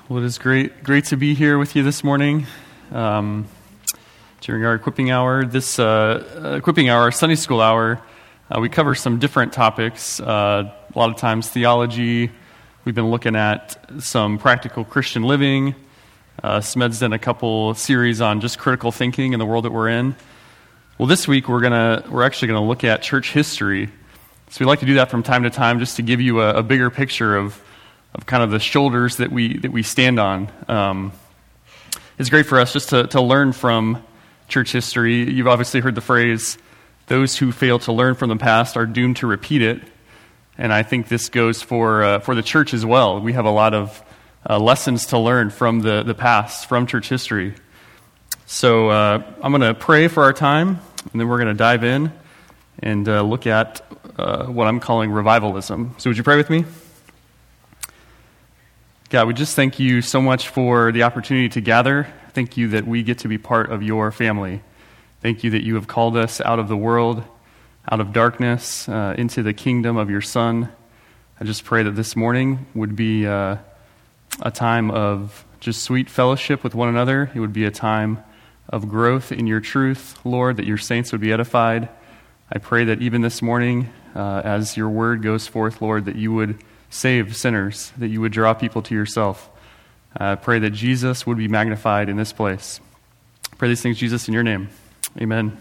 Well, it is great to be here with you this morning during our equipping hour. This equipping hour, Sunday school hour, we cover some different topics. A lot of times theology. We've been looking at some practical Christian living. Smed's done a couple series on just critical thinking in the world that we're in. Well, this week we're actually gonna look at church history. So we like to do that from time to time, just to give you a bigger picture of kind of the shoulders that we stand on. It's great for us just to learn from church history. You've obviously heard the phrase, "Those who fail to learn from the past are doomed to repeat it." And I think this goes for the church as well. We have a lot of lessons to learn from the past, from church history. So I'm going to pray for our time, and then we're going to dive in and look at what I'm calling revivalism. So would you pray with me? God, we just thank you so much for the opportunity to gather. Thank you that we get to be part of your family. Thank you that you have called us out of the world, out of darkness, into the kingdom of your Son. I just pray that this morning would be a time of just sweet fellowship with one another. It would be a time of growth in your truth, Lord, that your saints would be edified. I pray that even this morning, as your word goes forth, Lord, that you would save sinners, that you would draw people to yourself. I pray that Jesus would be magnified in this place. I pray these things, Jesus, in your name. Amen.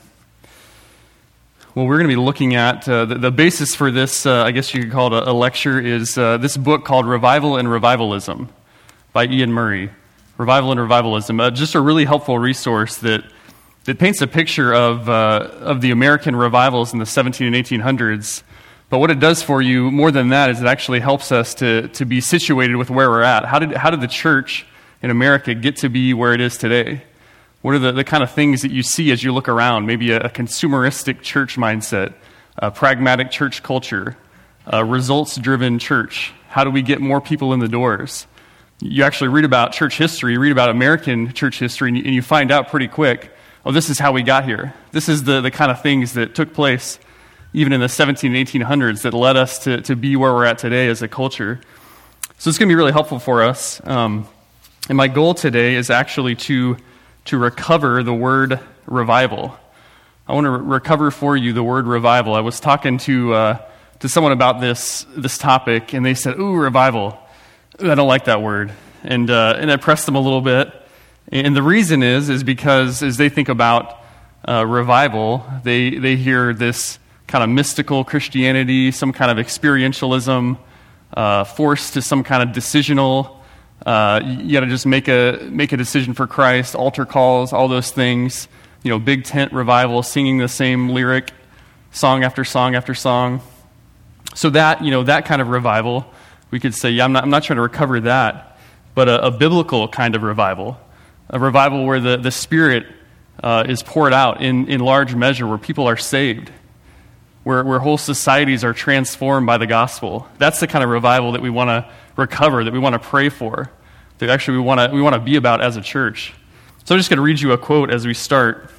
Well, we're going to be looking at the basis for this, I guess you could call it a lecture, is this book called Revival and Revivalism by Ian Murray. Revival and Revivalism, just a really helpful resource that paints a picture of the American revivals in the 17 and 1800s. But what it does for you, more than that, is it actually helps us to be situated with where we're at. How did the church in America get to be where it is today? What are the kind of things that you see as you look around? Maybe a consumeristic church mindset, a pragmatic church culture, a results-driven church. How do we get more people in the doors? You actually read about church history, you read about American church history, and you find out pretty quick, oh, this is how we got here. This is the kind of things that took place even in the 17 and 1800s that led us to be where we're at today as a culture. So it's going to be really helpful for us. And my goal today is actually to recover the word revival. I want to recover for you the word revival. I was talking to someone about this topic, and they said, "Ooh, revival. Ooh, I don't like that word." And I pressed them a little bit. And the reason is because as they think about revival, they hear this kind of mystical Christianity, some kind of experientialism, forced to some kind of decisional. You got to just make a decision for Christ, altar calls, all those things. You know, big tent revival, singing the same lyric, song after song after song. So that kind of revival, we could say, yeah, I'm not trying to recover that, but a biblical kind of revival, a revival where the Spirit is poured out in large measure, where people are saved, where whole societies are transformed by the gospel. That's the kind of revival that we want to recover, that we want to pray for, that actually we want to be about as a church. So I'm just going to read you a quote as we start.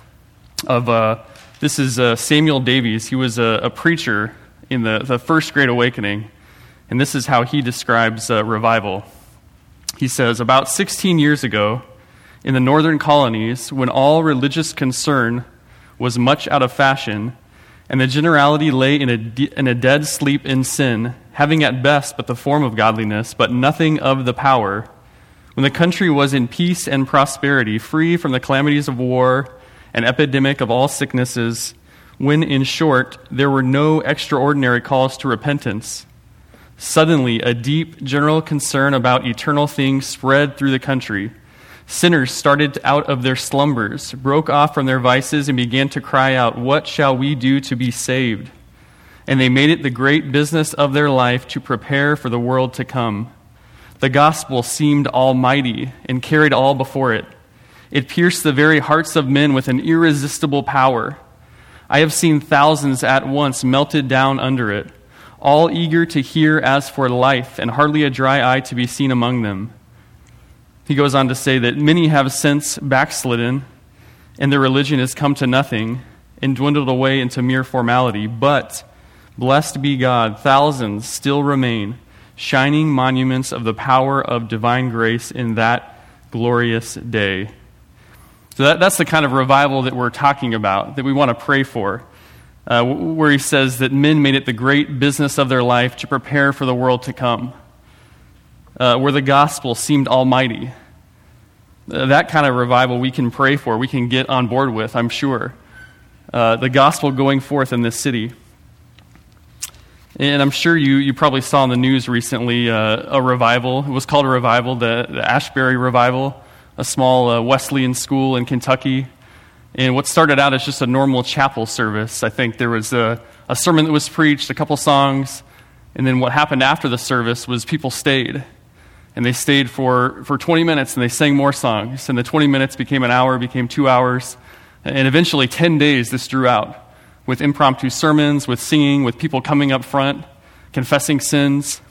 This is Samuel Davies. He was a preacher in the First Great Awakening, and this is how he describes revival. He says, "About 16 years ago, in the northern colonies, when all religious concern was much out of fashion, and the generality lay in a dead sleep in sin, having at best but the form of godliness, but nothing of the power, when the country was in peace and prosperity, free from the calamities of war, and epidemic of all sicknesses, when, in short, there were no extraordinary calls to repentance, suddenly a deep general concern about eternal things spread through the country. Sinners started out of their slumbers, broke off from their vices, and began to cry out, 'What shall we do to be saved?' And they made it the great business of their life to prepare for the world to come. The gospel seemed almighty and carried all before it. It pierced the very hearts of men with an irresistible power. I have seen thousands at once melted down under it, all eager to hear as for life, and hardly a dry eye to be seen among them." He goes on to say that many have since backslidden, and their religion has come to nothing and dwindled away into mere formality. But, blessed be God, thousands still remain, shining monuments of the power of divine grace in that glorious day. So that's the kind of revival that we're talking about, that we want to pray for, where he says that men made it the great business of their life to prepare for the world to come, where the gospel seemed almighty. That kind of revival we can pray for, we can get on board with, I'm sure. The gospel going forth in this city. And I'm sure you probably saw in the news recently a revival. It was called a revival, the Ashbury Revival, a small Wesleyan school in Kentucky. And what started out as just a normal chapel service, I think there was a sermon that was preached, a couple songs, and then what happened after the service was people stayed. And they stayed for 20 minutes, and they sang more songs. And the 20 minutes became an hour, became 2 hours. And eventually 10 days this drew out, with impromptu sermons, with singing, with people coming up front, confessing sins.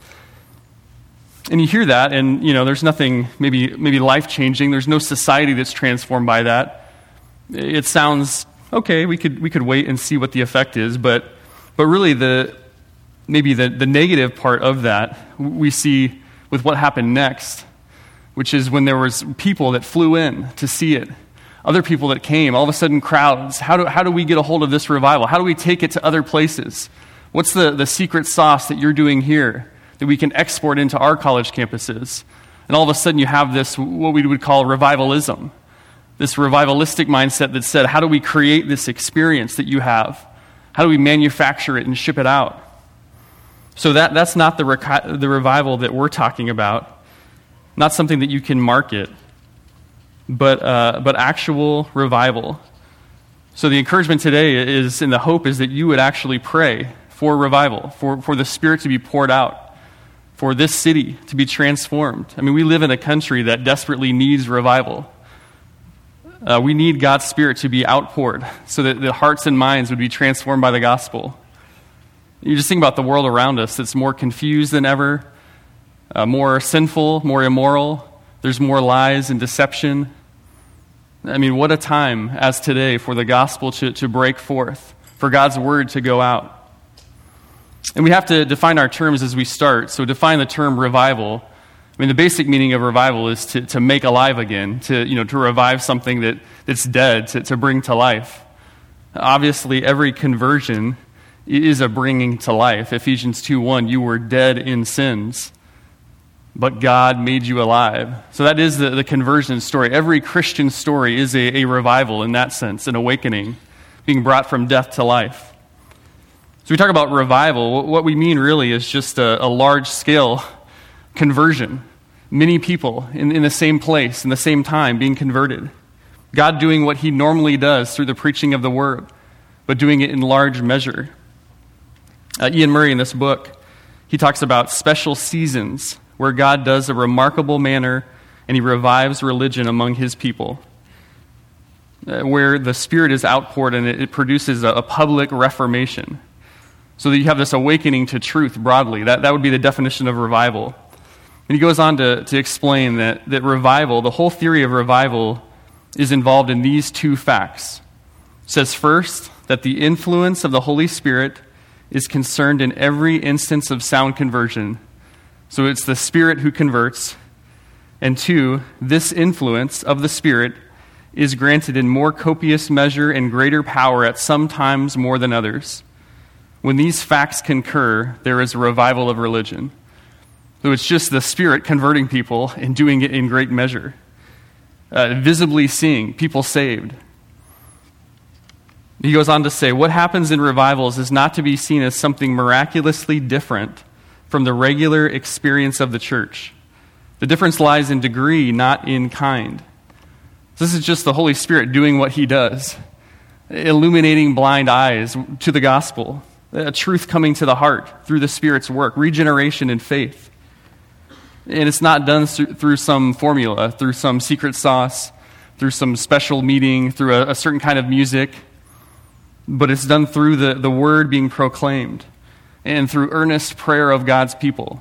And you hear that, and there's nothing maybe life-changing. There's no society that's transformed by that. It sounds, okay, we could wait and see what the effect is, but really the negative part of that we see with what happened next, which is when there was people that flew in to see it, other people that came, all of a sudden crowds. How do we get a hold of this revival? How do we take it to other places? What's the secret sauce that you're doing here that we can export into our college campuses? And all of a sudden you have this, what we would call revivalism, this revivalistic mindset that said, how do we create this experience that you have? How do we manufacture it and ship it out? So that's not the revival that we're talking about, not something that you can market, but actual revival. So the encouragement today is, and the hope is that you would actually pray for revival, for the Spirit to be poured out, for this city to be transformed. I mean, we live in a country that desperately needs revival. We need God's Spirit to be outpoured so that the hearts and minds would be transformed by the gospel. You just think about the world around us that's more confused than ever, more sinful, more immoral. There's more lies and deception. I mean, what a time as today for the gospel to break forth, for God's word to go out. And we have to define our terms as we start. So define the term revival. I mean, the basic meaning of revival is to make alive again, to revive something that's dead, to bring to life. Obviously, every conversion is a bringing to life. Ephesians 2:1, you were dead in sins, but God made you alive. So that is the conversion story. Every Christian story is a revival in that sense, an awakening, being brought from death to life. So we talk about revival. What we mean really is just a large-scale conversion. Many people in the same place, in the same time, being converted. God doing what he normally does through the preaching of the word, but doing it in large measure. Ian Murray, in this book, he talks about special seasons where God does a remarkable manner and he revives religion among his people, where the Spirit is outpoured and it produces a public reformation, so that you have this awakening to truth broadly. That would be the definition of revival. And he goes on to explain that revival, the whole theory of revival, is involved in these two facts. It says first, that the influence of the Holy Spirit is concerned in every instance of sound conversion. So it's the Spirit who converts. And two, this influence of the Spirit is granted in more copious measure and greater power at some times more than others. When these facts concur, there is a revival of religion. So it's just the Spirit converting people and doing it in great measure. Visibly seeing people saved. He goes on to say, what happens in revivals is not to be seen as something miraculously different from the regular experience of the church. The difference lies in degree, not in kind. This is just the Holy Spirit doing what he does, illuminating blind eyes to the gospel, a truth coming to the heart through the Spirit's work, regeneration and faith. And it's not done through some formula, through some secret sauce, through some special meeting, through a certain kind of music, but it's done through the word being proclaimed and through earnest prayer of God's people.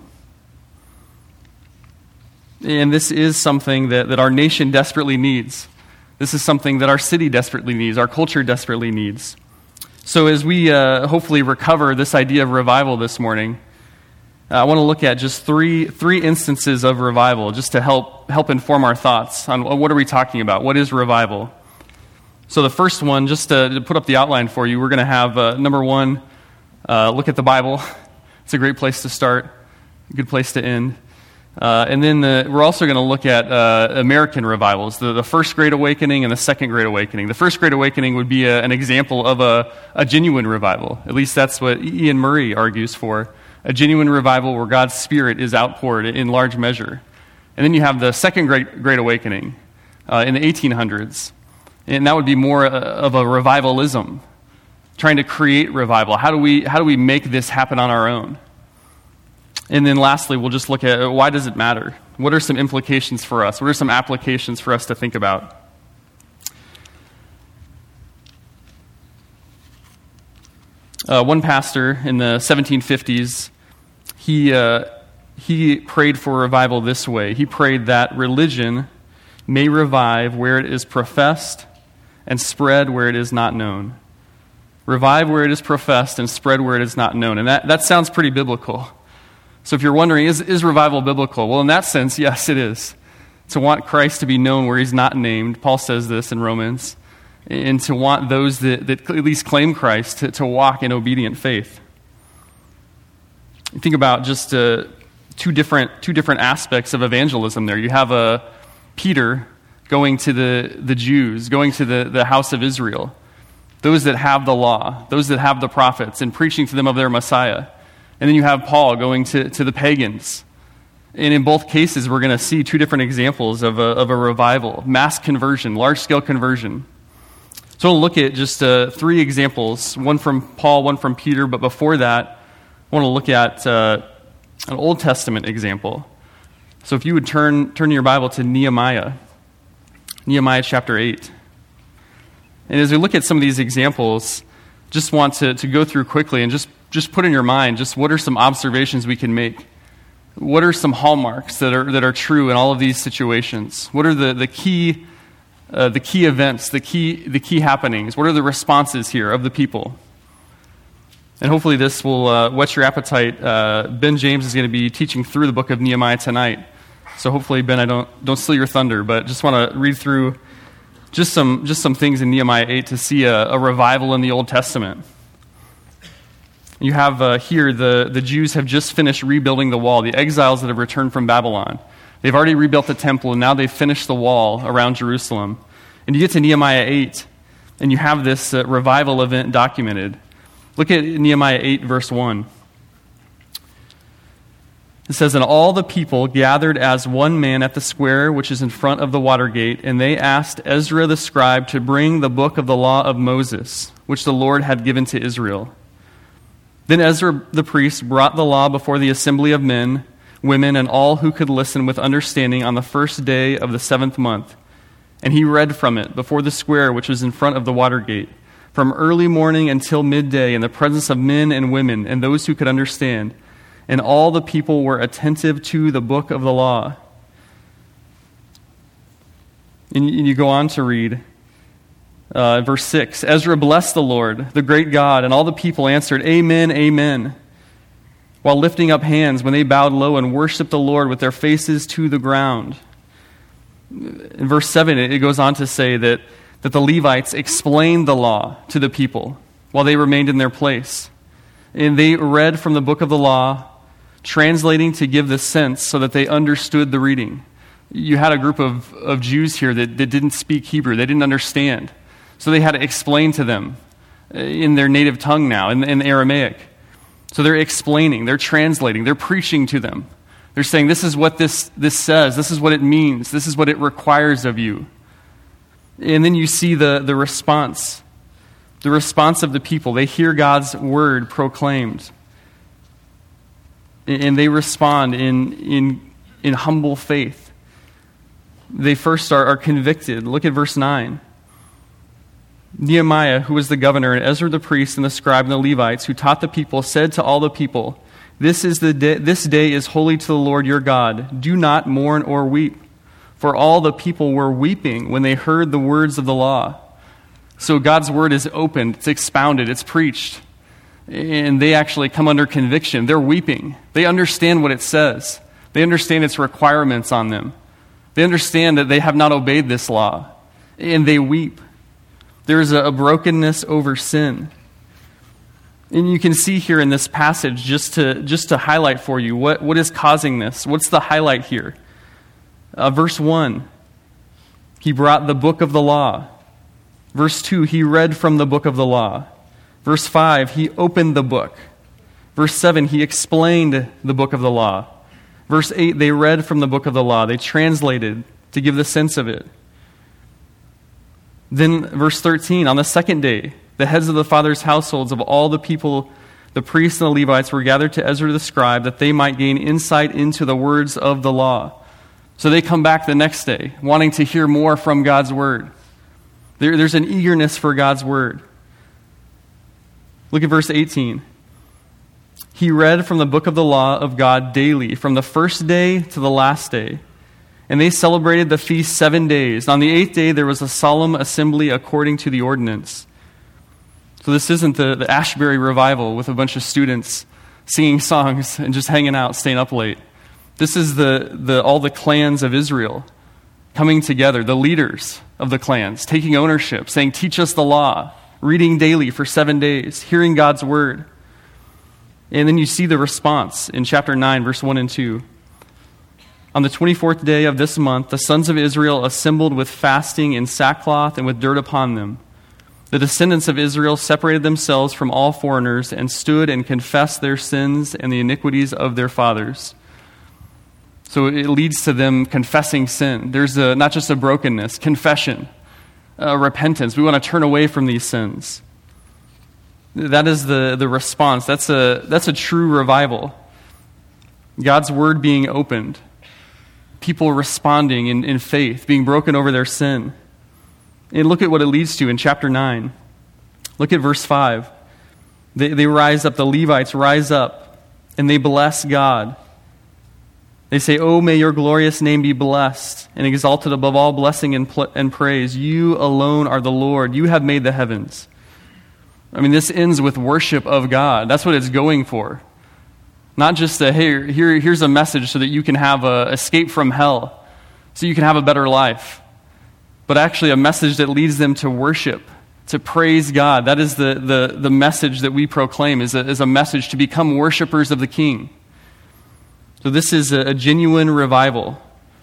And this is something that our nation desperately needs. This is something that our city desperately needs, our culture desperately needs. So as we hopefully recover this idea of revival this morning, I want to look at just three instances of revival, just to help inform our thoughts on what are we talking about. What is revival? So the first one, just to put up the outline for you, we're going to have number one, look at the Bible. It's a great place to start, a good place to end. And then we're also going to look at American revivals, the First Great Awakening and the Second Great Awakening. The First Great Awakening would be an example of a genuine revival. At least that's what Ian Murray argues for. A genuine revival where God's Spirit is outpoured in large measure. And then you have the Second Great Awakening in the 1800s. And that would be more of a revivalism, trying to create revival. How do we make this happen on our own? And then lastly, we'll just look at why does it matter? What are some implications for us? What are some applications for us to think about? One pastor in the 1750s, he prayed for revival this way. He prayed that religion may revive where it is professed and spread where it is not known. Revive where it is professed and spread where it is not known. And that sounds pretty biblical. So if you're wondering, is revival biblical? Well, in that sense, yes, it is. To want Christ to be known where he's not named, Paul says this in Romans, and to want those that at least claim Christ to walk in obedient faith. You think about just two different aspects of evangelism there. You have Peter going to the Jews, going to the house of Israel, those that have the law, those that have the prophets, and preaching to them of their Messiah. And then you have Paul going to the pagans. And in both cases, we're going to see two different examples of a revival, mass conversion, large-scale conversion. So I'll look at just three examples, one from Paul, one from Peter, but before that, I want to look at an Old Testament example. So if you would turn your Bible to Nehemiah chapter 8. And as we look at some of these examples, just want to go through quickly and just put in your mind just what are some observations we can make. What are some hallmarks that are true in all of these situations? What are the key events, the key happenings? What are the responses here of the people? And hopefully this will whet your appetite. Ben James is going to be teaching through the book of Nehemiah tonight. So hopefully, Ben, I don't steal your thunder, but just want to read through just some things in Nehemiah 8 to see a revival in the Old Testament. You have here the Jews have just finished rebuilding the wall, the exiles that have returned from Babylon. They've already rebuilt the temple, and now they've finished the wall around Jerusalem. And you get to Nehemiah 8, and you have this revival event documented. Look at Nehemiah 8, verse 1. It says, "And all the people gathered as one man at the square which is in front of the water gate, and they asked Ezra the scribe to bring the book of the law of Moses, which the Lord had given to Israel. Then Ezra the priest brought the law before the assembly of men, women, and all who could listen with understanding on the first day of the 7th month. And he read from it before the square which was in front of the water gate, from early morning until midday, in the presence of men and women and those who could understand. And all the people were attentive to the book of the law." And you go on to read, verse 6, "Ezra blessed the Lord, the great God, and all the people answered, 'Amen, amen,' while lifting up hands when they bowed low and worshiped the Lord with their faces to the ground." In verse 7, it goes on to say that the Levites explained the law to the people while they remained in their place. And they read from the book of the law, translating to give the sense so that they understood the reading. You had a group of Jews here that didn't speak Hebrew. They didn't understand. So they had to explain to them in their native tongue now, in Aramaic. So they're explaining, they're translating, they're preaching to them. They're saying, this is what this says, this is what it means, this is what it requires of you. And then you see the response of the people. They hear God's word proclaimed. And they respond in humble faith. They first are convicted. Look at verse 9. "Nehemiah, who was the governor, and Ezra the priest, and the scribe, and the Levites, who taught the people, said to all the people, 'This day is holy to the Lord your God. Do not mourn or weep.' For all the people were weeping when they heard the words of the law." So God's word is opened, it's expounded, it's preached. and they actually come under conviction. They're weeping. They understand what it says. They understand its requirements on them. They understand that they have not obeyed this law, and they weep. There is a brokenness over sin. And you can see here in this passage, just to highlight for you, what is causing this? What's the highlight here? Verse 1, he brought the book of the law. Verse 2, he read from the book of the law. Verse 5, he opened the book. Verse 7, he explained the book of the law. Verse 8, they read from the book of the law. They translated to give the sense of it. Then verse 13, on the second day, the heads of the fathers' households of all the people, the priests and the Levites, were gathered to Ezra the scribe that they might gain insight into the words of the law. So they come back the next day, wanting to hear more from God's word. There's an eagerness for God's word. Look at verse 18. He read from the book of the law of God daily, from the first day to the last day. And they celebrated the feast 7 days. On the 8th day, there was a solemn assembly according to the ordinance. So this isn't the Ashbury revival with a bunch of students singing songs and just hanging out, staying up late. This is all the clans of Israel coming together, the leaders of the clans, taking ownership, saying, teach us the law, reading daily for 7 days, hearing God's word. And then you see the response in chapter 9, verse 1 and 2. On the 24th day of this month, the sons of Israel assembled with fasting in sackcloth and with dirt upon them. The descendants of Israel separated themselves from all foreigners and stood and confessed their sins and the iniquities of their fathers. So it leads to them confessing sin. There's not just a brokenness, confession, repentance. We want to turn away from these sins. That is the response. That's a true revival. God's word being opened. People responding in faith, being broken over their sin. And look at what it leads to in chapter 9. Look at verse 5. They rise up, the Levites rise up, and they bless God. They say, "Oh, may your glorious name be blessed and exalted above all blessing and praise. You alone are the Lord. You have made the heavens." I mean, this ends with worship of God. That's what it's going for. Not just here's a message so that you can have a escape from hell, so you can have a better life. But actually a message that leads them to worship, to praise God. That is the message that we proclaim, is a message to become worshipers of the King. So this is a genuine revival.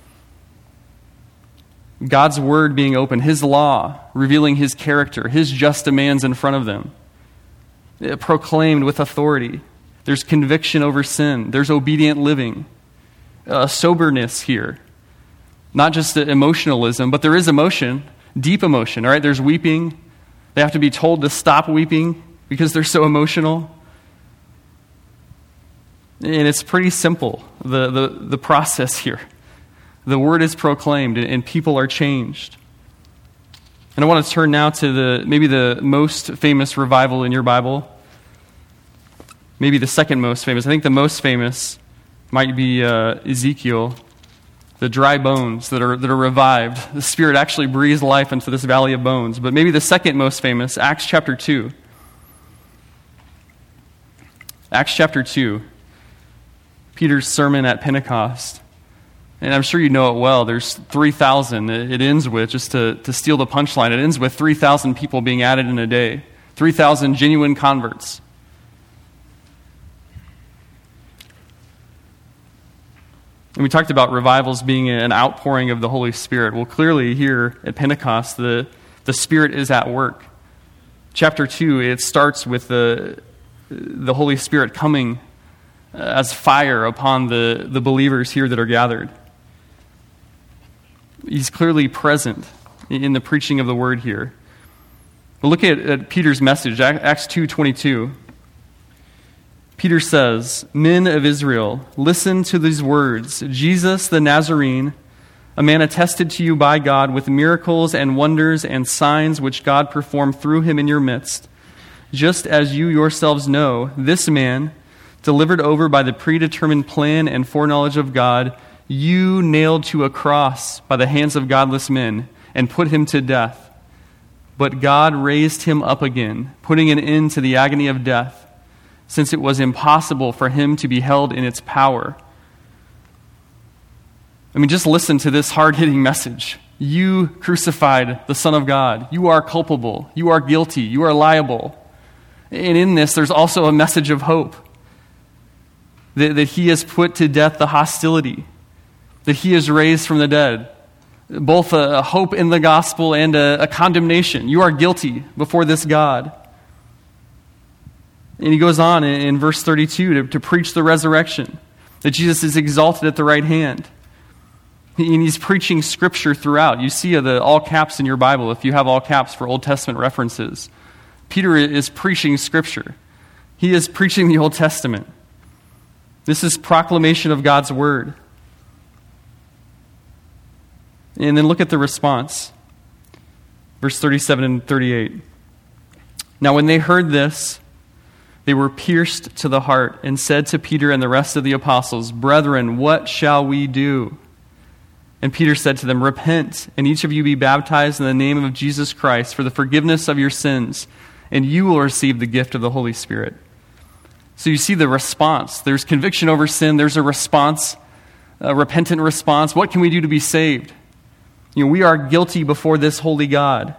God's word being open, his law revealing his character, his just demands in front of them. Proclaimed with authority. There's conviction over sin. There's obedient living. Soberness here. Not just emotionalism, but there is emotion, deep emotion. All right, there's weeping. They have to be told to stop weeping because they're so emotional. And it's pretty simple, the process here. The word is proclaimed and people are changed. And I want to turn now to maybe the most famous revival in your Bible. Maybe the second most famous. I think the most famous might be Ezekiel. The dry bones that are revived. The Spirit actually breathes life into this valley of bones. But maybe the second most famous, Acts chapter 2. Acts chapter 2. Peter's sermon at Pentecost. And I'm sure you know it well. There's 3,000. It ends with, just to steal the punchline, it ends with 3,000 people being added in a day. 3,000 genuine converts. And we talked about revivals being an outpouring of the Holy Spirit. Well, clearly here at Pentecost, the Spirit is at work. Chapter 2, it starts with the Holy Spirit coming as fire upon the believers here that are gathered. He's clearly present in the preaching of the word here. But look at Peter's message, Acts 2:22. Peter says, "Men of Israel, listen to these words. Jesus the Nazarene, a man attested to you by God with miracles and wonders and signs which God performed through him in your midst. Just as you yourselves know, this man, delivered over by the predetermined plan and foreknowledge of God, you nailed to a cross by the hands of godless men and put him to death. But God raised him up again, putting an end to the agony of death, since it was impossible for him to be held in its power. I mean, just listen to this hard-hitting message. You crucified the Son of God. You are culpable. You are guilty. You are liable. And in this, there's also a message of hope. That he has put to death the hostility. That he is raised from the dead. Both a hope in the gospel and a condemnation. You are guilty before this God. And he goes on in verse 32 to preach the resurrection. That Jesus is exalted at the right hand. And he's preaching Scripture throughout. You see the all caps in your Bible if you have all caps for Old Testament references. Peter is preaching Scripture. He is preaching the Old Testament. This is proclamation of God's word. And then look at the response. Verse 37 and 38. Now when they heard this, they were pierced to the heart and said to Peter and the rest of the apostles, "Brethren, what shall we do?" And Peter said to them, "Repent, and each of you be baptized in the name of Jesus Christ for the forgiveness of your sins, and you will receive the gift of the Holy Spirit." So you see the response. There's conviction over sin. There's a response, a repentant response. What can we do to be saved? We are guilty before this holy God.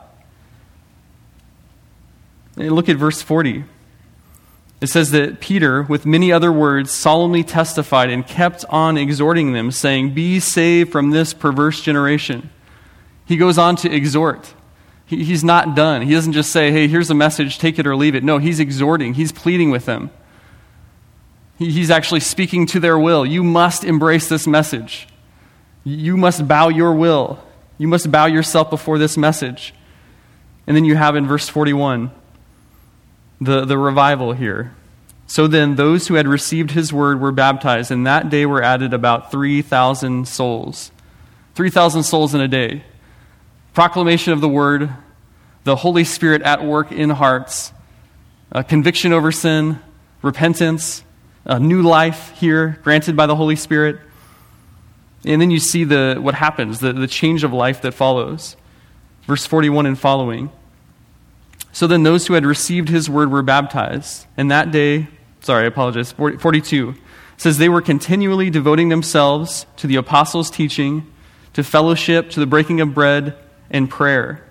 And look at verse 40. It says that Peter, with many other words, solemnly testified and kept on exhorting them, saying, "Be saved from this perverse generation." He goes on to exhort. He's not done. He doesn't just say, "Hey, here's a message, take it or leave it." No, he's exhorting. He's pleading with them. He's actually speaking to their will. You must embrace this message. You must bow your will. You must bow yourself before this message. And then you have in verse 41, the revival here. So then those who had received his word were baptized, and that day were added about 3,000 souls. 3,000 souls in a day. Proclamation of the word, the Holy Spirit at work in hearts, conviction over sin, repentance, a new life here granted by the Holy Spirit. And then you see what happens, the change of life that follows. Verse 41 and following. So then those who had received his word were baptized. And that day, 42, says they were continually devoting themselves to the apostles' teaching, to fellowship, to the breaking of bread, and prayer.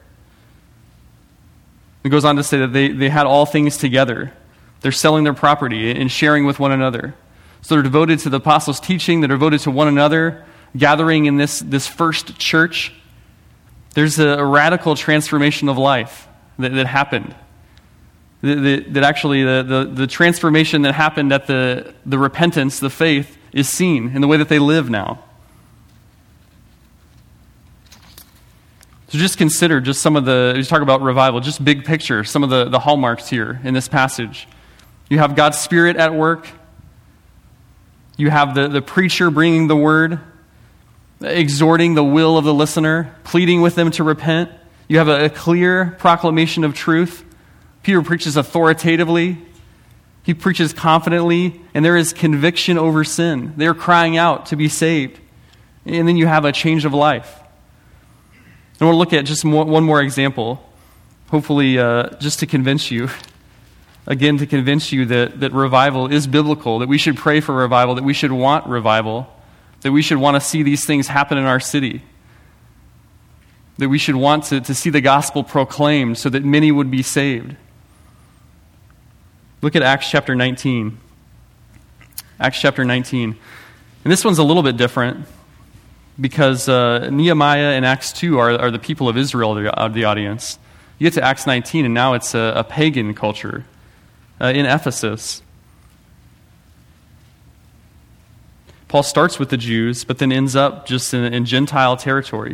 It goes on to say that they had all things together. They're selling their property and sharing with one another. So they're devoted to the apostles' teaching. They're devoted to one another, gathering in this first church. There's a radical transformation of life that happened. That actually the transformation that happened at the repentance, the faith, is seen in the way that they live now. So just consider just some of you talk about revival, just big picture, some of the hallmarks here in this passage. You have God's Spirit at work. You have the preacher bringing the word, exhorting the will of the listener, pleading with them to repent. You have a clear proclamation of truth. Peter preaches authoritatively. He preaches confidently, and there is conviction over sin. They're crying out to be saved. And then you have a change of life. And we'll look at just one more example, hopefully just to convince you, again, to convince you that revival is biblical, that we should pray for revival, that we should want revival, that we should want to see these things happen in our city, that we should want to see the gospel proclaimed so that many would be saved. Look at Acts chapter 19. Acts chapter 19. And this one's a little bit different because Nehemiah and Acts 2 are the people of Israel, the audience. You get to Acts 19, and now it's a pagan culture in Ephesus. Paul starts with the Jews, but then ends up just in Gentile territory.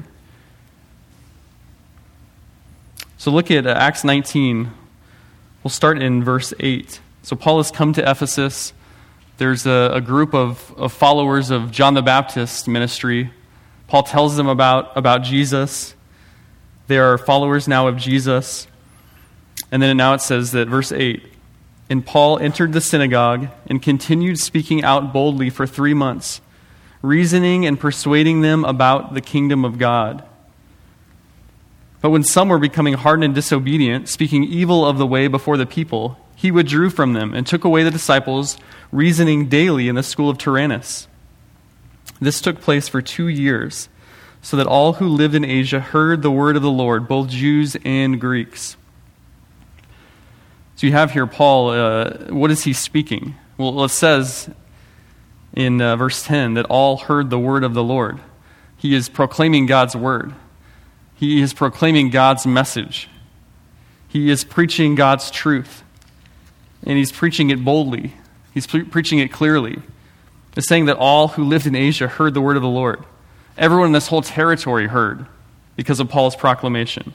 So look at Acts 19. We'll start in verse 8. So Paul has come to Ephesus. There's a group of followers of John the Baptist's ministry. Paul tells them about Jesus. They are followers now of Jesus. And then now it says that, verse 8, "And Paul entered the synagogue and continued speaking out boldly for 3 months, reasoning and persuading them about the kingdom of God. But when some were becoming hardened and disobedient, speaking evil of the way before the people, he withdrew from them and took away the disciples, reasoning daily in the school of Tyrannus. This took place for 2 years, so that all who lived in Asia heard the word of the Lord, both Jews and Greeks. So you have here Paul, what is he speaking? Well, it says in verse 10 that all heard the word of the Lord. He is proclaiming God's word. He is proclaiming God's message. He is preaching God's truth. And he's preaching it boldly. He's preaching it clearly. It's saying that all who lived in Asia heard the word of the Lord. Everyone in this whole territory heard because of Paul's proclamation.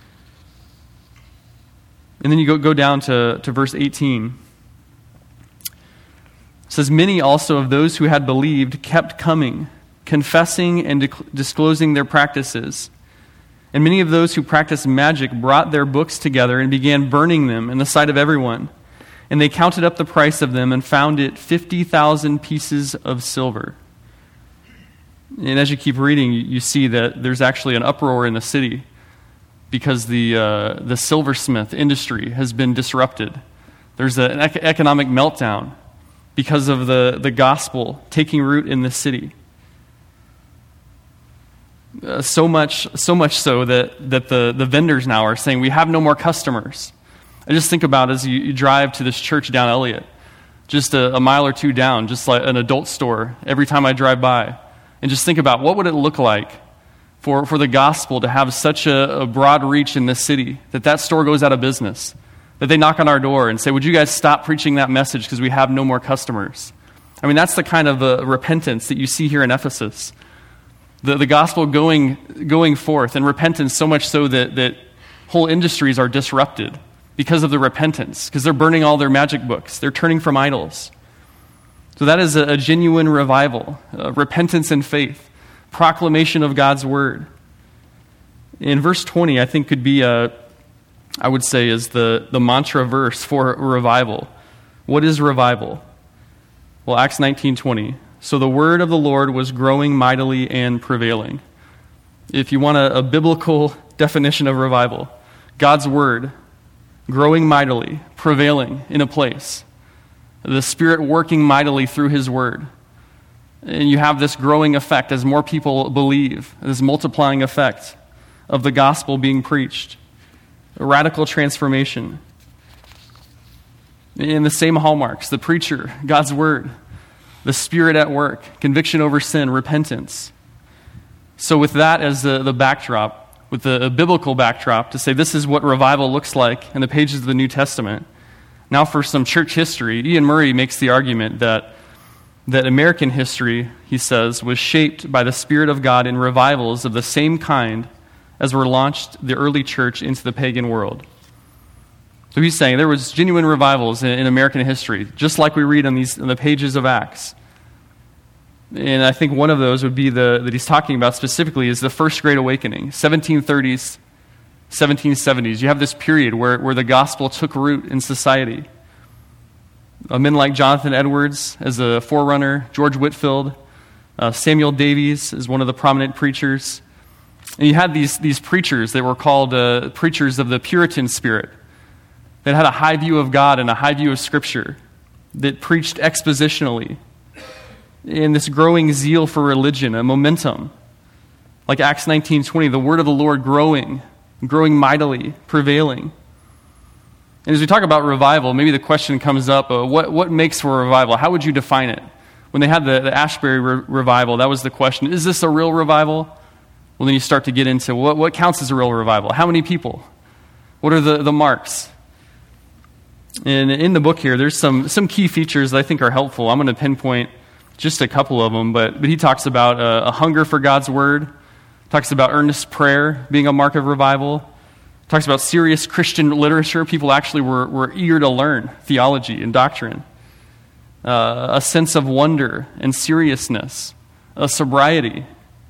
And then you go down to verse 18. It says, many also of those who had believed kept coming, confessing and disclosing their practices. And many of those who practiced magic brought their books together and began burning them in the sight of everyone. And they counted up the price of them and found it 50,000 pieces of silver. And as you keep reading, you see that there's actually an uproar in the city because the silversmith industry has been disrupted. There's an economic meltdown because of the gospel taking root in the city. So much so that the vendors now are saying, we have no more customers. I just think about as you drive to this church down Elliott, just a mile or two down, just like an adult store, every time I drive by, and just think about what would it look like for the gospel to have such a broad reach in this city, that store goes out of business, that they knock on our door and say, would you guys stop preaching that message because we have no more customers? I mean, that's the kind of repentance that you see here in Ephesus. The gospel going forth, and repentance so much so that whole industries are disrupted because of the repentance, because they're burning all their magic books. They're turning from idols. So that is a genuine revival, repentance and faith, proclamation of God's word. In verse 20, I think could be, I would say, is the mantra verse for revival. What is revival? Well, Acts 19:20. So the word of the Lord was growing mightily and prevailing. If you want a biblical definition of revival, God's word growing mightily, prevailing in a place. The Spirit working mightily through His word. And you have this growing effect as more people believe, this multiplying effect of the gospel being preached. A radical transformation. In the same hallmarks, the preacher, God's word, the Spirit at work, conviction over sin, repentance. So with that as the backdrop, with the biblical backdrop to say this is what revival looks like in the pages of the New Testament. Now for some church history, Ian Murray makes the argument that American history, he says, was shaped by the Spirit of God in revivals of the same kind as were launched the early church into the pagan world. So he's saying there was genuine revivals in American history, just like we read on the pages of Acts. And I think one of those would be that he's talking about specifically is the First Great Awakening, 1730s, 1770s. You have this period where the gospel took root in society. Men like Jonathan Edwards as a forerunner, George Whitefield, Samuel Davies is one of the prominent preachers. And you had these preachers that were called preachers of the Puritan spirit, that had a high view of God and a high view of Scripture, that preached expositionally, in this growing zeal for religion, a momentum. Like Acts 19:20, the word of the Lord growing mightily, prevailing. And as we talk about revival, maybe the question comes up, what makes for a revival? How would you define it? When they had the Ashbury revival, that was the question. Is this a real revival? Well, then you start to get into what counts as a real revival? How many people? What are the marks? And in the book here, there's some key features that I think are helpful. I'm going to pinpoint just a couple of them, but he talks about a hunger for God's word, talks about earnest prayer being a mark of revival, talks about serious Christian literature. People actually were eager to learn theology and doctrine, a sense of wonder and seriousness, a sobriety.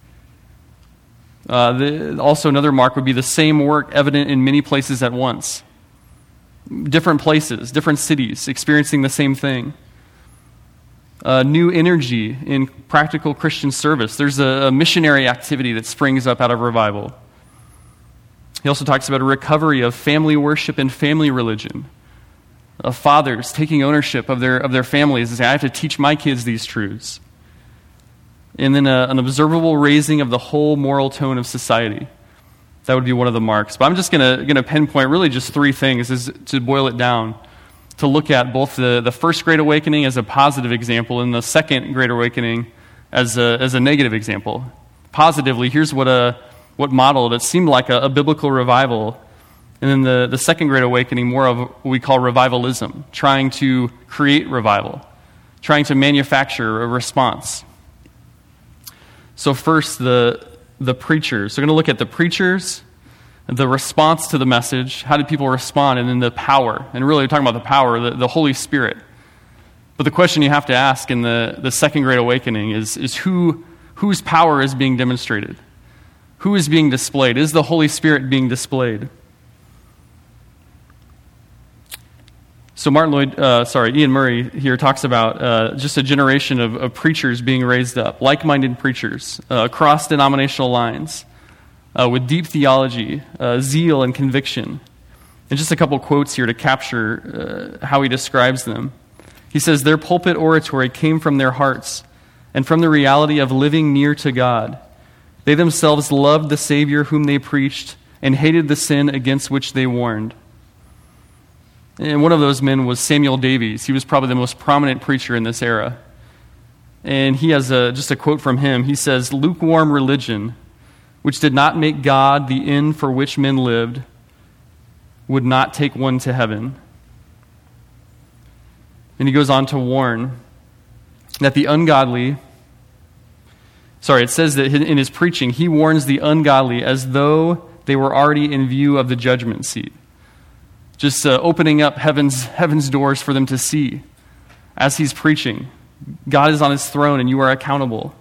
Also another mark would be the same work evident in many places at once. Different places, different cities, experiencing the same thing. New energy in practical Christian service. There's a missionary activity that springs up out of revival. He also talks about a recovery of family worship and family religion. of fathers taking ownership of their families and saying, I have to teach my kids these truths. And then an observable raising of the whole moral tone of society. That would be one of the marks. But I'm just going to pinpoint really just three things is to boil it down, to look at both the first Great Awakening as a positive example and the second Great Awakening as a negative example. Positively, here's what modeled. It seemed like a biblical revival. And then the second Great Awakening, more of what we call revivalism, trying to create revival, trying to manufacture a response. So first, the preachers. So we're going to look at the preachers, the response to the message, how did people respond, and then the power. And really, we're talking about the power, the Holy Spirit. But the question you have to ask in the second Great Awakening is whose power is being demonstrated? Who is being displayed? Is the Holy Spirit being displayed? So Ian Murray here talks about just a generation of preachers being raised up, like-minded preachers, across denominational lines, with deep theology, zeal, and conviction. And just a couple quotes here to capture how he describes them. He says, their pulpit oratory came from their hearts and from the reality of living near to God. They themselves loved the Savior whom they preached and hated the sin against which they warned. And one of those men was Samuel Davies. He was probably the most prominent preacher in this era. And he has just a quote from him. He says, lukewarm religion, which did not make God the end for which men lived, would not take one to heaven. And he goes on to warn that the ungodly, it says that in his preaching, he warns the ungodly as though they were already in view of the judgment seat. Just opening up heaven's doors for them to see as he's preaching. God is on his throne and you are accountable.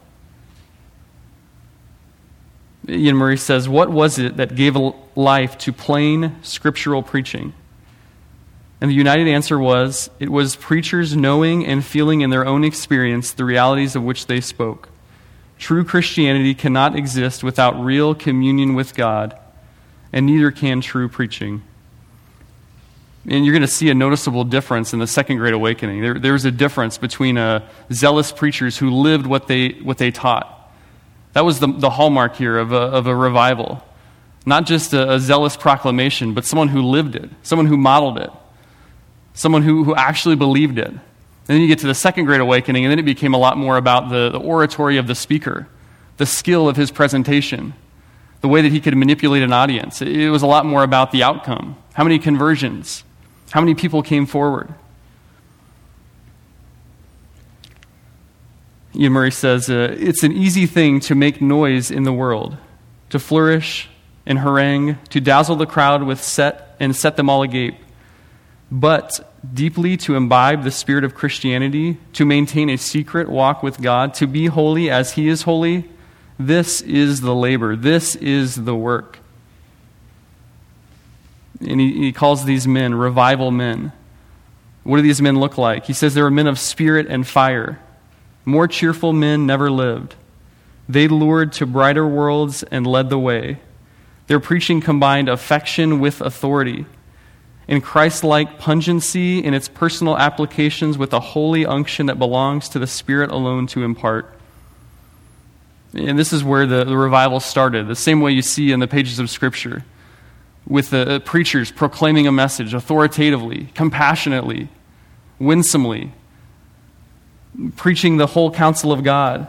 Ian Murray says, what was it that gave life to plain scriptural preaching? And the united answer was, it was preachers knowing and feeling in their own experience the realities of which they spoke. True Christianity cannot exist without real communion with God, and neither can true preaching. And you're going to see a noticeable difference in the Second Great Awakening. There was a difference between zealous preachers who lived what they taught. That was the hallmark here of a revival. Not just a zealous proclamation, but someone who lived it, someone who modeled it, someone who actually believed it. And then you get to the Second Great Awakening, and then it became a lot more about the oratory of the speaker, the skill of his presentation, the way that he could manipulate an audience. It was a lot more about the outcome. How many conversions? How many people came forward? Ian Murray says, it's an easy thing to make noise in the world, to flourish and harangue, to dazzle the crowd with set them all agape. But deeply to imbibe the spirit of Christianity, to maintain a secret walk with God, to be holy as he is holy, this is the labor, this is the work. And he calls these men revival men. What do these men look like? He says they were men of spirit and fire. More cheerful men never lived. They lured to brighter worlds and led the way. Their preaching combined affection with authority, and Christ-like pungency in its personal applications with a holy unction that belongs to the Spirit alone to impart. And this is where the revival started, the same way you see in the pages of Scripture, with the preachers proclaiming a message authoritatively, compassionately, winsomely, preaching the whole counsel of God.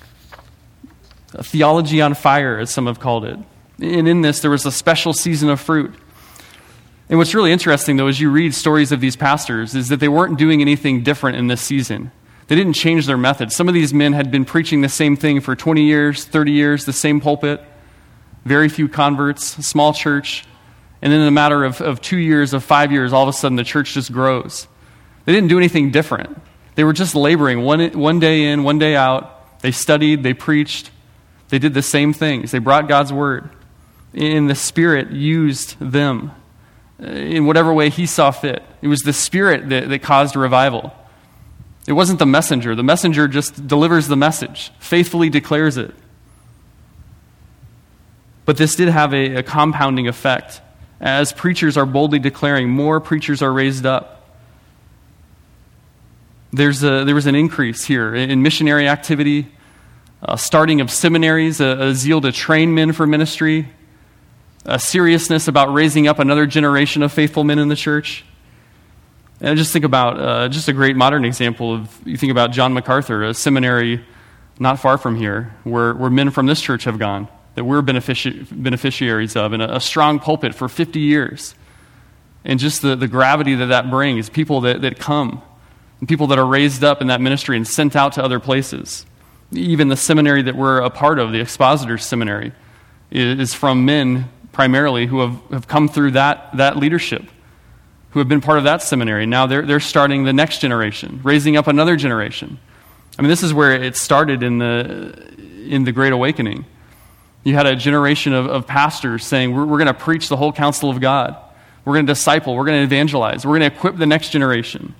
A theology on fire, as some have called it. And in this, there was a special season of fruit. And what's really interesting, though, as you read stories of these pastors, is that they weren't doing anything different in this season. They didn't change their methods. Some of these men had been preaching the same thing for 20 years, 30 years, the same pulpit, very few converts, a small church. And then in a matter of 2 years, of 5 years, all of a sudden the church just grows. They didn't do anything different. They were just laboring one day in, one day out. They studied, they preached. They did the same things. They brought God's word. And the Spirit used them in whatever way he saw fit. It was the Spirit that caused a revival. It wasn't the messenger. The messenger just delivers the message, faithfully declares it. But this did have a compounding effect. As preachers are boldly declaring, more preachers are raised up. There was an increase here in missionary activity, starting of seminaries, a zeal to train men for ministry, a seriousness about raising up another generation of faithful men in the church. And I just think about just a great modern example of, you think about John MacArthur, a seminary not far from here, where men from this church have gone, that we're beneficiaries of, and a strong pulpit for 50 years. And just the gravity that brings, people that come, and people that are raised up in that ministry and sent out to other places. Even the seminary that we're a part of, the Expositors Seminary, is from men primarily who have come through that leadership, who have been part of that seminary. Now they're starting the next generation, raising up another generation. I mean, this is where it started in the Great Awakening. You had a generation of pastors saying, we're going to preach the whole counsel of God. We're going to disciple. We're going to evangelize. We're going to equip the next generation.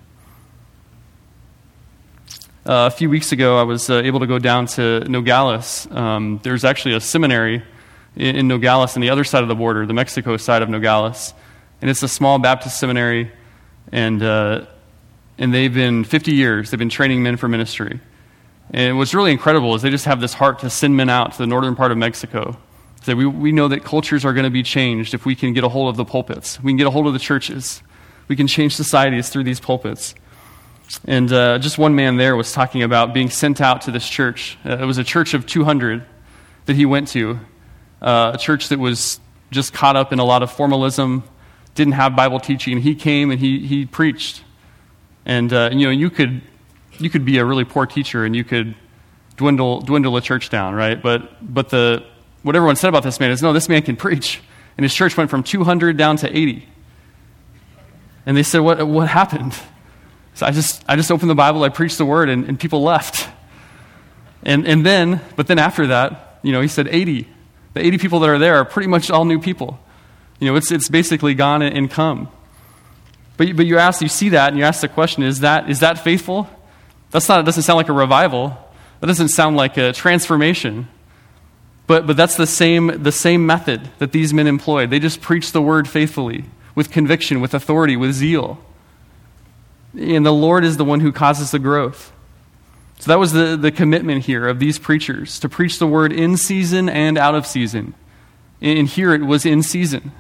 A few weeks ago, I was able to go down to Nogales. There's actually a seminary in Nogales on the other side of the border, the Mexico side of Nogales. And it's a small Baptist seminary, and they've been 50 years, they've been training men for ministry. And what's really incredible is they just have this heart to send men out to the northern part of Mexico. So we know that cultures are going to be changed if we can get a hold of the pulpits. We can get a hold of the churches. We can change societies through these pulpits. And just one man there was talking about being sent out to this church. It was a church of 200 that he went to, a church that was just caught up in a lot of formalism, didn't have Bible teaching, and he came and he preached. And you could be a really poor teacher and you could dwindle a church down, right? But what everyone said about this man is, no, this man can preach. And his church went from 200 down to 80. And they said, what happened? So I just opened the Bible, I preached the word, and people left. But then after that, he said 80. The 80 people that are there are pretty much all new people. It's basically gone and come. But you see that, and you ask the question: Is that faithful? It doesn't sound like a revival. That doesn't sound like a transformation. But that's the same method that these men employed. They just preached the word faithfully, with conviction, with authority, with zeal. And the Lord is the one who causes the growth. So that was the commitment here of these preachers, to preach the word in season and out of season. And here it was in season.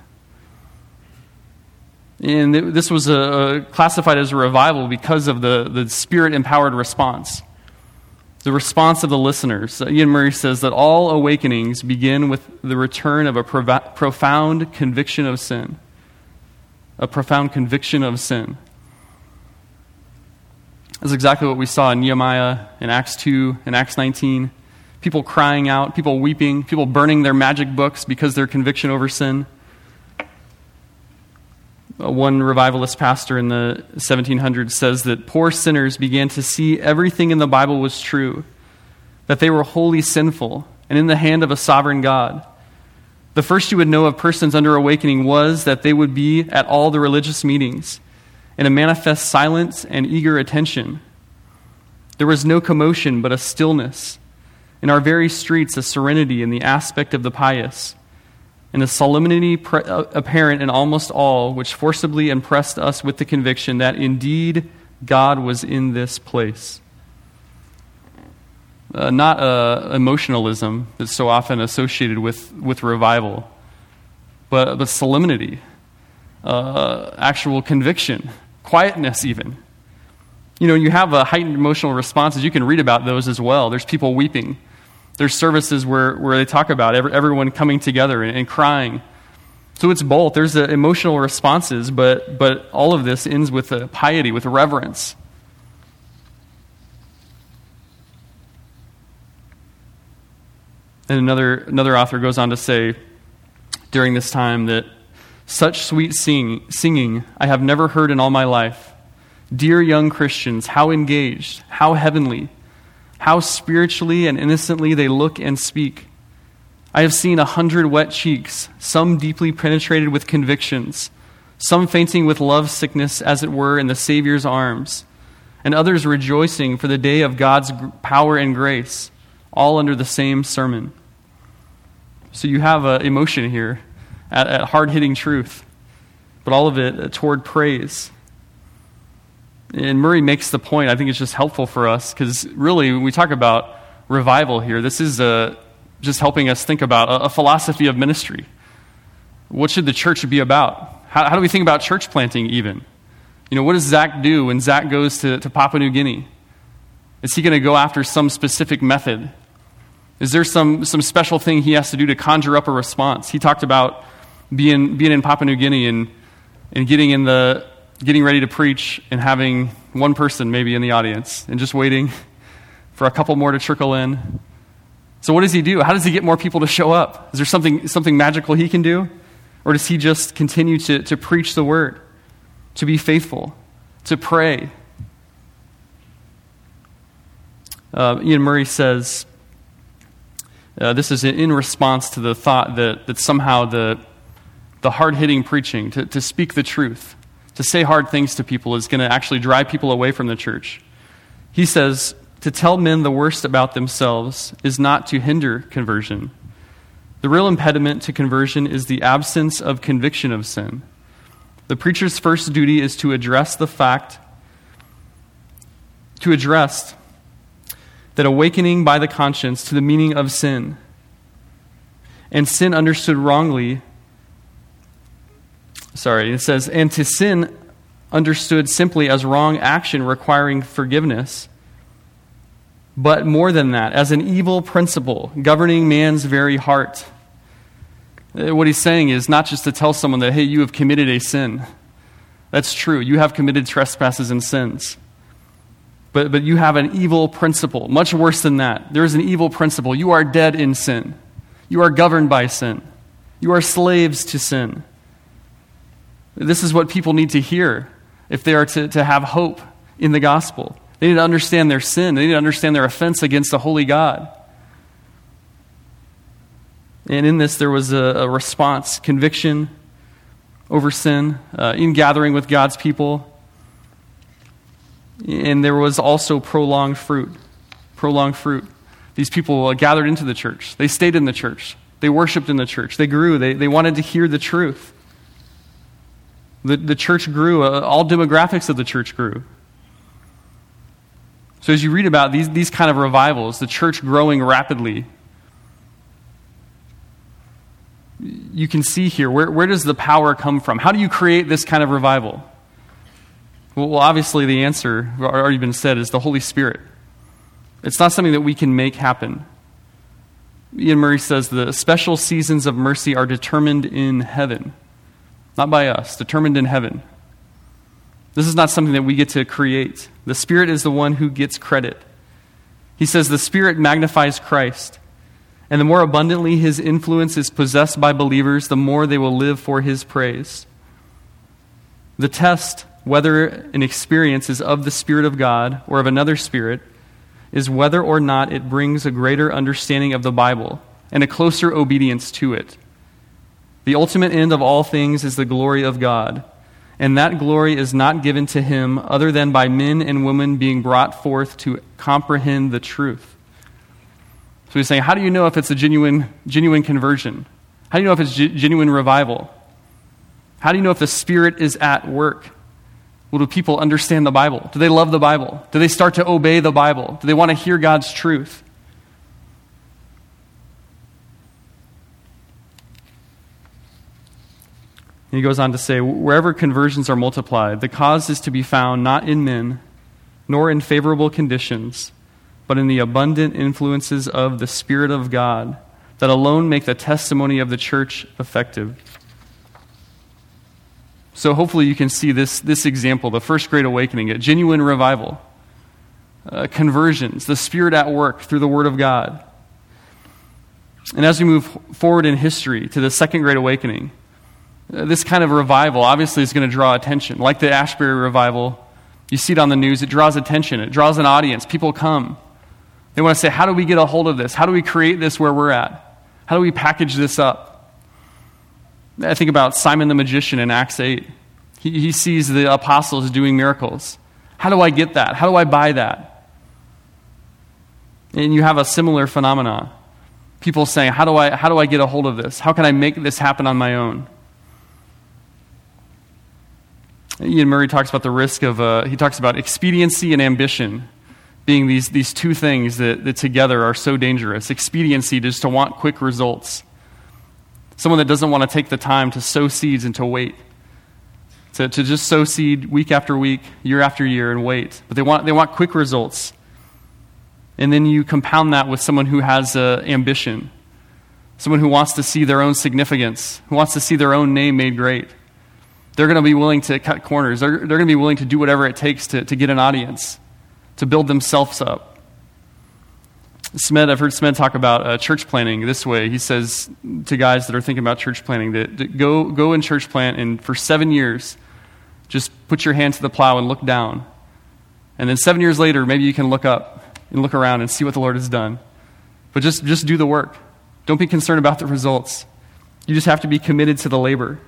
And this was classified as a revival because of the Spirit-empowered response. The response of the listeners. Ian Murray says that all awakenings begin with the return of a profound conviction of sin. A profound conviction of sin. That's exactly what we saw in Nehemiah, in Acts 2, in Acts 19. People crying out, people weeping, people burning their magic books because of their conviction over sin. One revivalist pastor in the 1700s says that poor sinners began to see everything in the Bible was true, that they were wholly sinful and in the hand of a sovereign God. The first you would know of persons under awakening was that they would be at all the religious meetings in a manifest silence and eager attention. There was no commotion but a stillness. In our very streets, a serenity in the aspect of the pious, and a solemnity apparent in almost all, which forcibly impressed us with the conviction that indeed God was in this place. Not emotionalism that's so often associated with revival, but solemnity, actual conviction, quietness even. You have a heightened emotional responses. You can read about those as well. There's people weeping. There's services where they talk about everyone coming together and crying. So it's both. There's emotional responses, but all of this ends with a piety, with a reverence. And another author goes on to say during this time that such sweet singing I have never heard in all my life. Dear young Christians, how engaged, how heavenly, how spiritually and innocently they look and speak. I have seen 100 wet cheeks, some deeply penetrated with convictions, some fainting with love sickness, as it were, in the Savior's arms, and others rejoicing for the day of God's power and grace, all under the same sermon. So you have emotion here at hard-hitting truth, but all of it toward praise. And Murray makes the point, I think it's just helpful for us, because really, when we talk about revival here, this is just helping us think about a philosophy of ministry. What should the church be about? How do we think about church planting even? What does Zach do when Zach goes to Papua New Guinea? Is he going to go after some specific method? Is there some special thing he has to do to conjure up a response? He talked about being in Papua New Guinea and getting ready to preach and having one person maybe in the audience and just waiting for a couple more to trickle in. So what does he do? How does he get more people to show up? Is there something magical he can do? Or does he just continue to preach the word, to be faithful, to pray? Ian Murray says, this is in response to the thought that somehow the hard-hitting preaching, to speak the truth, to say hard things to people is going to actually drive people away from the church. He says, to tell men the worst about themselves is not to hinder conversion. The real impediment to conversion is the absence of conviction of sin. The preacher's first duty is to address that awakening by the conscience to the meaning of sin. And sin understood wrongly, it says, and to sin understood simply as wrong action requiring forgiveness, but more than that, as an evil principle governing man's very heart. What he's saying is not just to tell someone that, hey, you have committed a sin. That's true. You have committed trespasses and sins. But you have an evil principle. Much worse than that. There is an evil principle. You are dead in sin. You are governed by sin. You are slaves to sin. This is what people need to hear if they are to have hope in the gospel. They need to understand their sin. They need to understand their offense against the holy God. And in this, there was a response, conviction over sin, in gathering with God's people. And there was also prolonged fruit. Prolonged fruit. These people gathered into the church. They stayed in the church. They worshiped in the church. They grew. They wanted to hear the truth. The church grew. All demographics of the church grew. So as you read about these kind of revivals, the church growing rapidly, you can see here, where does the power come from? How do you create this kind of revival? Well, obviously the answer, already been said, is the Holy Spirit. It's not something that we can make happen. Ian Murray says the special seasons of mercy are determined in heaven. Not by us, determined in heaven. This is not something that we get to create. The Spirit is the one who gets credit. He says the Spirit magnifies Christ, and the more abundantly His influence is possessed by believers, the more they will live for His praise. The test, whether an experience is of the Spirit of God or of another spirit, is whether or not it brings a greater understanding of the Bible and a closer obedience to it. The ultimate end of all things is the glory of God, and that glory is not given to Him other than by men and women being brought forth to comprehend the truth. So he's saying, how do you know if it's a genuine conversion? How do you know if it's genuine revival? How do you know if the Spirit is at work? Well, do people understand the Bible? Do they love the Bible? Do they start to obey the Bible? Do they want to hear God's truth? And he goes on to say, wherever conversions are multiplied, the cause is to be found not in men, nor in favorable conditions, but in the abundant influences of the Spirit of God that alone make the testimony of the church effective. So hopefully you can see this example, the First Great Awakening, a genuine revival, conversions, the Spirit at work through the Word of God. And as we move forward in history to the Second Great Awakening, this kind of revival obviously is going to draw attention. Like the Ashbury revival, you see it on the news, it draws attention, it draws an audience, people come. They want to say, how do we get a hold of this? How do we create this where we're at? How do we package this up? I think about Simon the magician in Acts 8. He sees the apostles doing miracles. How do I get that? How do I buy that? And you have a similar phenomenon. People saying, how do I get a hold of this? How can I make this happen on my own? Ian Murray talks about the risk of, he talks about expediency and ambition being these two things that together are so dangerous. Expediency, just to want quick results. Someone that doesn't want to take the time to sow seeds and to wait. To just sow seed week after week, year after year, and wait. But they want quick results. And then you compound that with someone who has ambition. Someone who wants to see their own significance, who wants to see their own name made great. They're going to be willing to cut corners. They're going to be willing to do whatever it takes to get an audience, to build themselves up. I've heard Smed talk about church planting this way. He says to guys that are thinking about church planting that go in church plant, and for 7 years, just put your hand to the plow and look down. And then 7 years later, maybe you can look up and look around and see what the Lord has done. But just do the work. Don't be concerned about the results. You just have to be committed to the labor.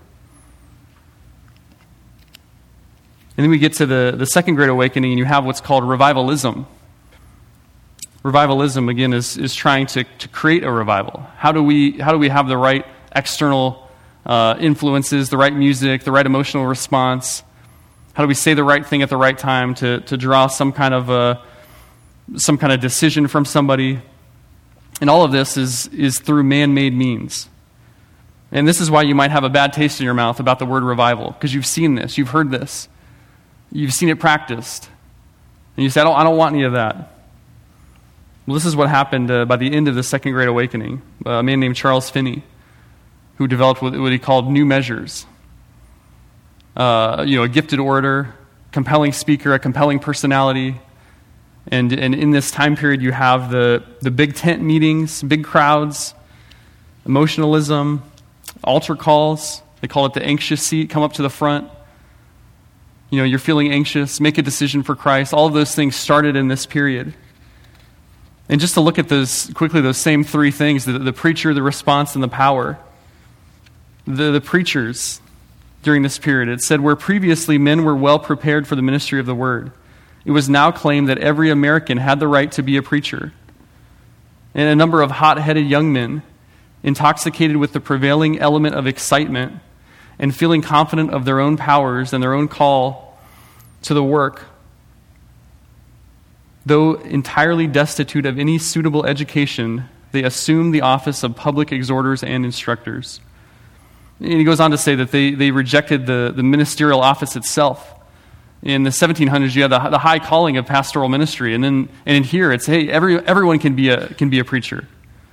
And then we get to the Second Great Awakening, and you have what's called revivalism. Revivalism, again, is trying to create a revival. How do we have the right external influences, the right music, the right emotional response? How do we say the right thing at the right time to draw some kind of decision from somebody? And all of this is through man-made means. And this is why you might have a bad taste in your mouth about the word revival, because you've seen this, you've heard this, you've seen it practiced. And you say, I don't want any of that. Well, this is what happened by the end of the Second Great Awakening. A man named Charles Finney, who developed what he called new measures. A gifted orator, compelling speaker, a compelling personality. And in this time period, you have the big tent meetings, big crowds, emotionalism, altar calls. They call it the anxious seat. Come up to the front. You're feeling anxious. Make a decision for Christ. All of those things started in this period. And just to look at those same three things, the preacher, the response, and the power. The preachers during this period, it said, where previously men were well prepared for the ministry of the word, it was now claimed that every American had the right to be a preacher. And a number of hot-headed young men, intoxicated with the prevailing element of excitement and feeling confident of their own powers and their own call to the work, though entirely destitute of any suitable education, they assumed the office of public exhorters and instructors. And he goes on to say that they rejected the ministerial office itself. In the 1700s, you had the high calling of pastoral ministry, and in here it's, hey, everyone can be a preacher.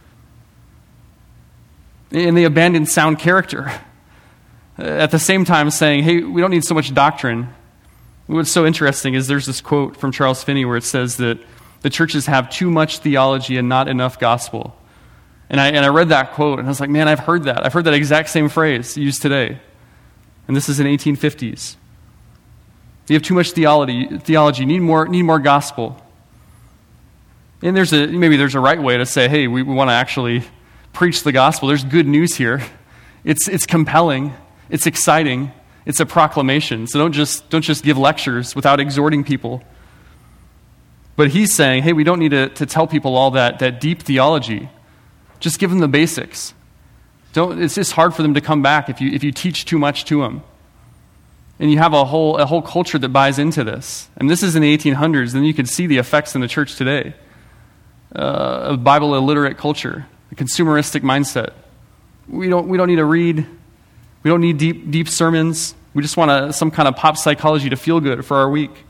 And they abandoned sound character. At the same time saying, hey, we don't need so much doctrine. What's so interesting is there's this quote from Charles Finney where it says that the churches have too much theology and not enough gospel. And I read that quote, and I was like, man, I've heard that. I've heard that exact same phrase used today. And this is in 1850s. You have too much theology. Need more gospel. And maybe there's a right way to say, hey, we want to actually preach the gospel. There's good news here. It's compelling. It's exciting. It's a proclamation. So don't just give lectures without exhorting people. But he's saying, hey, we don't need to tell people all that deep theology. Just give them the basics. It's just hard for them to come back if you teach too much to them. And you have a whole culture that buys into this. And this is in the 1800s, and you can see the effects in the church today. A Bible illiterate culture, a consumeristic mindset. We don't need to read. We don't need deep sermons. We just want some kind of pop psychology to feel good for our week.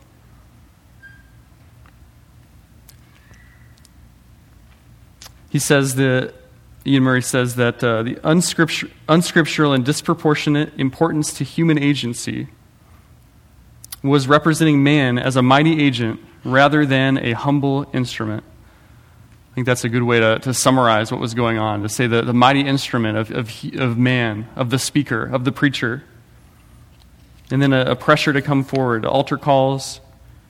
Ian Murray says that the unscriptural and disproportionate importance to human agency was representing man as a mighty agent rather than a humble instrument. I think that's a good way to summarize what was going on, to say the mighty instrument of man, of the speaker, of the preacher. And then a pressure to come forward, altar calls.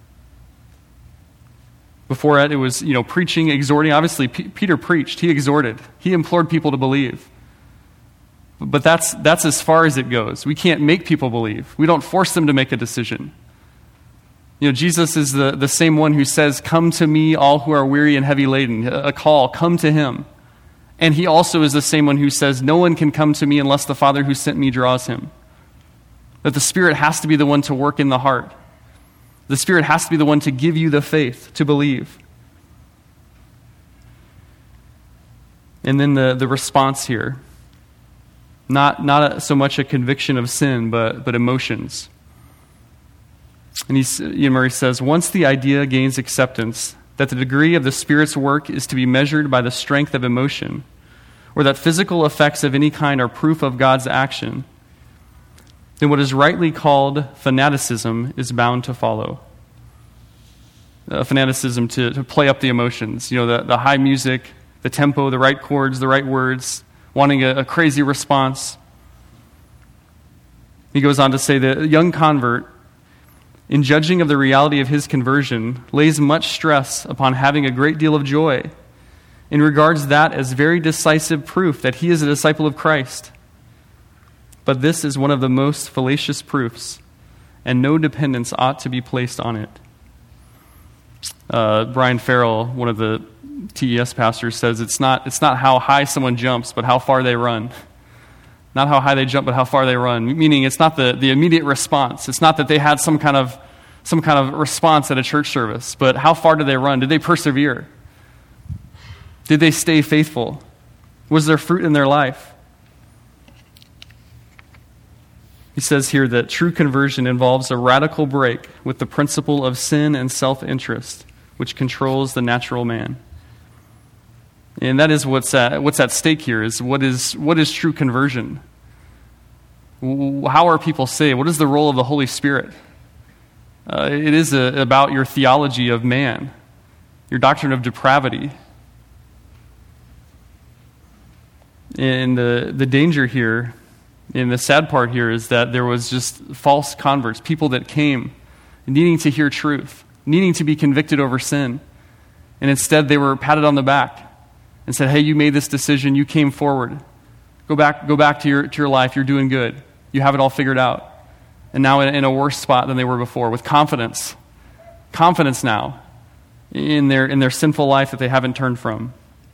Before it was, preaching, exhorting. Obviously, Peter preached. He exhorted. He implored people to believe. But that's as far as it goes. We can't make people believe. We don't force them to make a decision. Jesus is the same one who says, come to me, all who are weary and heavy laden. A call, come to him. And he also is the same one who says, no one can come to me unless the Father who sent me draws him. That the Spirit has to be the one to work in the heart. The Spirit has to be the one to give you the faith to believe. And then the response here. Not so much a conviction of sin, but emotions. And Ian Murray says, once the idea gains acceptance that the degree of the Spirit's work is to be measured by the strength of emotion, or that physical effects of any kind are proof of God's action, then what is rightly called fanaticism is bound to follow. Fanaticism to play up the emotions, the high music, the tempo, the right chords, the right words, wanting a crazy response. He goes on to say that a young convert, in judging of the reality of his conversion, lays much stress upon having a great deal of joy, and regards that as very decisive proof that he is a disciple of Christ. But this is one of the most fallacious proofs, and no dependence ought to be placed on it. Brian Farrell, one of the TES pastors, says it's not how high someone jumps, but how far they run. Not how high they jump, but how far they run. Meaning it's not the immediate response. It's not that they had some kind of response at a church service, but how far did they run? Did they persevere? Did they stay faithful? Was there fruit in their life? He says here that true conversion involves a radical break with the principle of sin and self-interest, which controls the natural man. And that is what's at stake here, is what is true conversion? How are people saved? What is the role of the Holy Spirit? It is about your theology of man, your doctrine of depravity. And the danger here, and the sad part here, is that there was just false converts, people that came needing to hear truth, needing to be convicted over sin. And instead they were patted on the back and said, hey, you made this decision, you came forward. Go back to your life, you're doing good. You have it all figured out. And now in a worse spot than they were before, with confidence. Confidence now in their sinful life that they haven't turned from.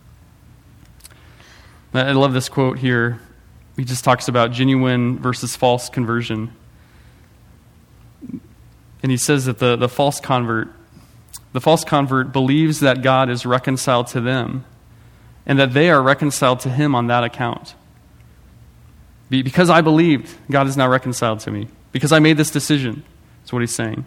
I love this quote here. He just talks about genuine versus false conversion. And he says that the false convert believes that God is reconciled to them and that they are reconciled to him on that account. Because I believed, God is now reconciled to me. Because I made this decision. That's what he's saying.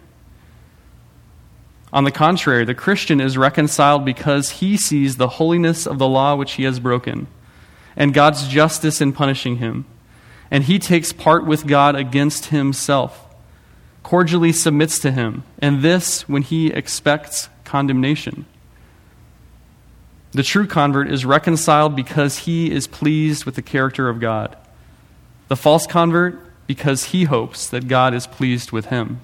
On the contrary, the Christian is reconciled because he sees the holiness of the law which he has broken, and God's justice in punishing him. And he takes part with God against himself, cordially submits to him, and this when he expects condemnation. The true convert is reconciled because he is pleased with the character of God. The false convert, because he hopes that God is pleased with him.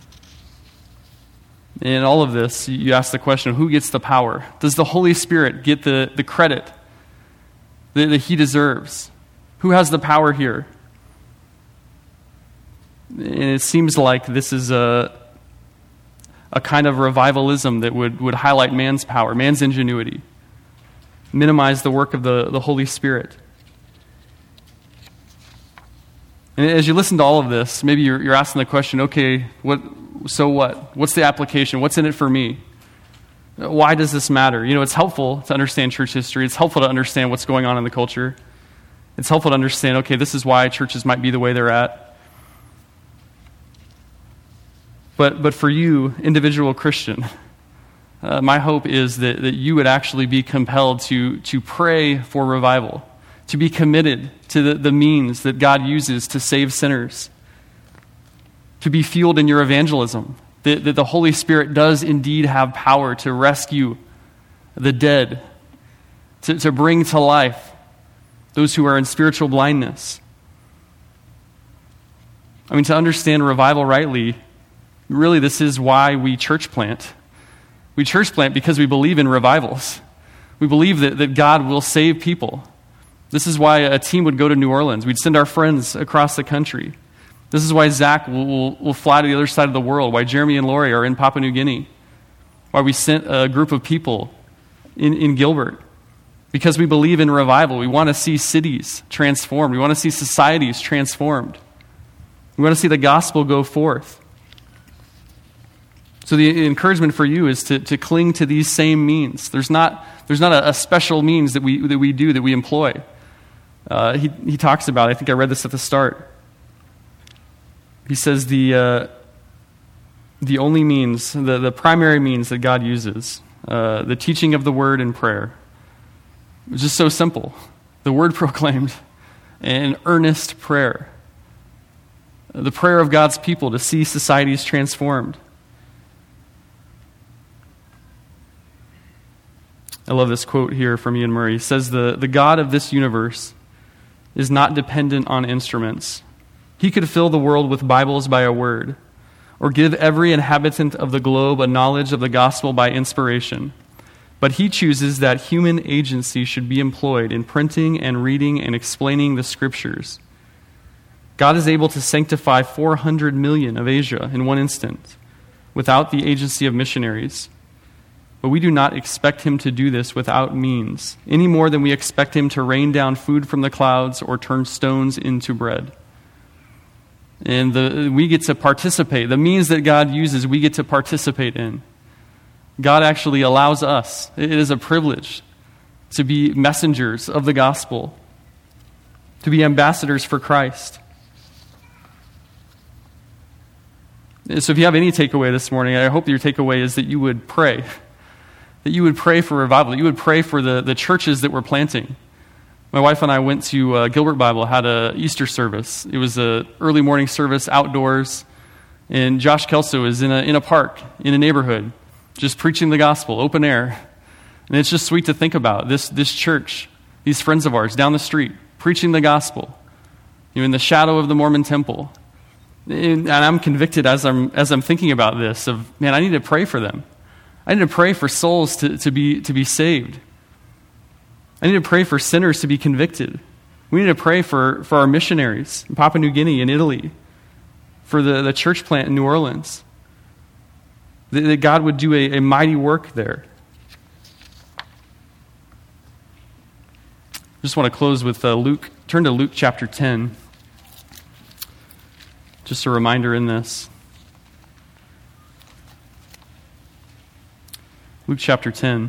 In all of this, you ask the question, who gets the power? Does the Holy Spirit get the credit that he deserves? Who has the power here? And it seems like this is a kind of revivalism that would highlight man's power, man's ingenuity, minimize the work of the Holy Spirit. And as you listen to all of this, maybe you're asking the question, okay, so what? What's the application? What's in it for me? Why does this matter? It's helpful to understand church history. It's helpful to understand what's going on in the culture. It's helpful to understand, okay, this is why churches might be the way they're at. But for you, individual Christian, my hope is that you would actually be compelled to pray for revival, to be committed to the means that God uses to save sinners, to be fueled in your evangelism, that the Holy Spirit does indeed have power to rescue the dead, to bring to life those who are in spiritual blindness. To understand revival rightly, really this is why we church plant. We church plant because we believe in revivals. We believe that God will save people. This is why a team would go to New Orleans. We'd send our friends across the country. This is why Zach will fly to the other side of the world, why Jeremy and Lori are in Papua New Guinea, why we sent a group of people in Gilbert. Because we believe in revival. We want to see cities transformed. We want to see societies transformed. We want to see the gospel go forth. So the encouragement for you is to cling to these same means. There's not a special means that we employ. He talks about, I think I read this at the start. He says the only means, the primary means that God uses, the teaching of the word and prayer. It's just so simple. The word proclaimed and earnest prayer. The prayer of God's people to see societies transformed. I love this quote here from Ian Murray. He says, the God of this universe is not dependent on instruments. He could fill the world with Bibles by a word, or give every inhabitant of the globe a knowledge of the gospel by inspiration. But he chooses that human agency should be employed in printing and reading and explaining the scriptures. God is able to sanctify 400 million of Asia in one instant, without the agency of missionaries. But we do not expect him to do this without means, any more than we expect him to rain down food from the clouds or turn stones into bread. And we get to participate. The means that God uses, we get to participate in. God actually allows us. It is a privilege to be messengers of the gospel, to be ambassadors for Christ. So if you have any takeaway this morning, I hope your takeaway is that you would pray. That you would pray for revival, that you would pray for the churches that we're planting. My wife and I went to Gilbert Bible, had an Easter service. It was an early morning service outdoors, and Josh Kelso is in a park, in a neighborhood, just preaching the gospel, open air. And it's just sweet to think about this church, these friends of ours down the street, preaching the gospel, in the shadow of the Mormon temple. And I'm convicted as I'm thinking about this of, man, I need to pray for them. I need to pray for souls to be saved. I need to pray for sinners to be convicted. We need to pray for our missionaries in Papua New Guinea and Italy, for the church plant in New Orleans, that God would do a mighty work there. I just want to close with Luke. Turn to Luke chapter 10. Just a reminder in this. Luke chapter 10.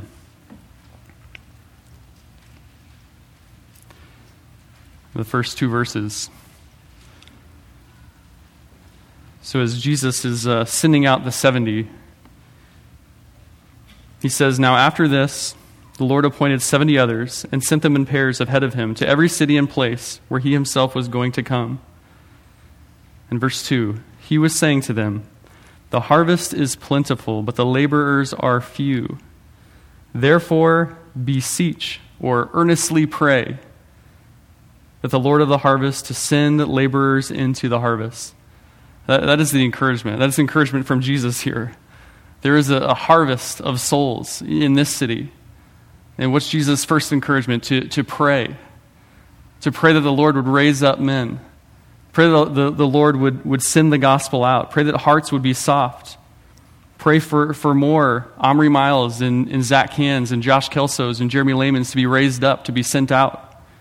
The first two verses. So as Jesus is sending out the 70, he says, "Now after this, the Lord appointed 70 others and sent them in pairs ahead of him to every city and place where he himself was going to come." In verse 2, he was saying to them, "The harvest is plentiful, but the laborers are few. Therefore, beseech," or earnestly pray, "that the Lord of the harvest to send laborers into the harvest." That is the encouragement. That is encouragement from Jesus here. There is a harvest of souls in this city. And what's Jesus' first encouragement? To pray. To pray that the Lord would raise up men. Pray that the Lord would send the gospel out. Pray that hearts would be soft. Pray for more Omri Miles and Zach Cans and Josh Kelsos and Jeremy Lamans to be raised up, to be sent out.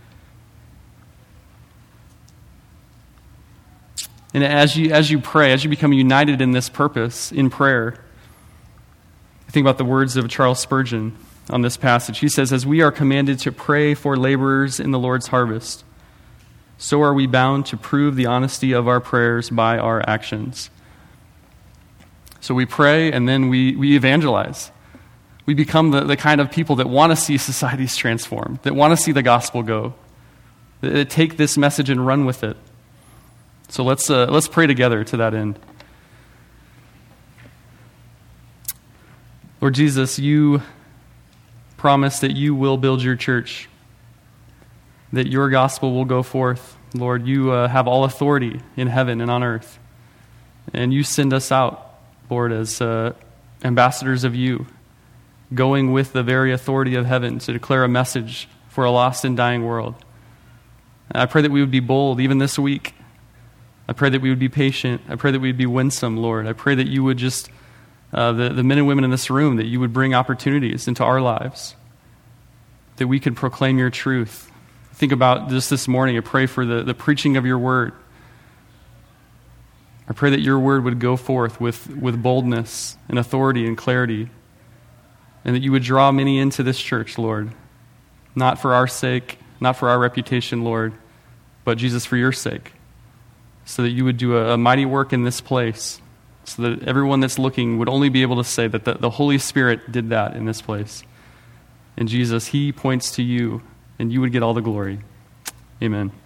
And as you pray, as you become united in this purpose, in prayer, I think about the words of Charles Spurgeon on this passage. He says, "As we are commanded to pray for laborers in the Lord's harvest, so are we bound to prove the honesty of our prayers by our actions." So we pray, and then we evangelize. We become the kind of people that want to see societies transformed, that want to see the gospel go, that take this message and run with it. So let's pray together to that end. Lord Jesus, you promise that you will build your church, that your gospel will go forth. Lord, you have all authority in heaven and on earth. And you send us out, Lord, as ambassadors of you, going with the very authority of heaven to declare a message for a lost and dying world. And I pray that we would be bold even this week. I pray that we would be patient. I pray that we would be winsome, Lord. I pray that you would just, the men and women in this room, that you would bring opportunities into our lives, that we could proclaim your truth. Think about just this morning, I pray for the preaching of your word. pray that your word would go forth with boldness and authority and clarity, and that you would draw many into this church, Lord, not for our sake, not for our reputation, Lord, but Jesus, for your sake, so that you would do a mighty work in this place, so that everyone that's looking would only be able to say that the Holy Spirit did that in this place. And Jesus, he points to you, and you would get all the glory. Amen.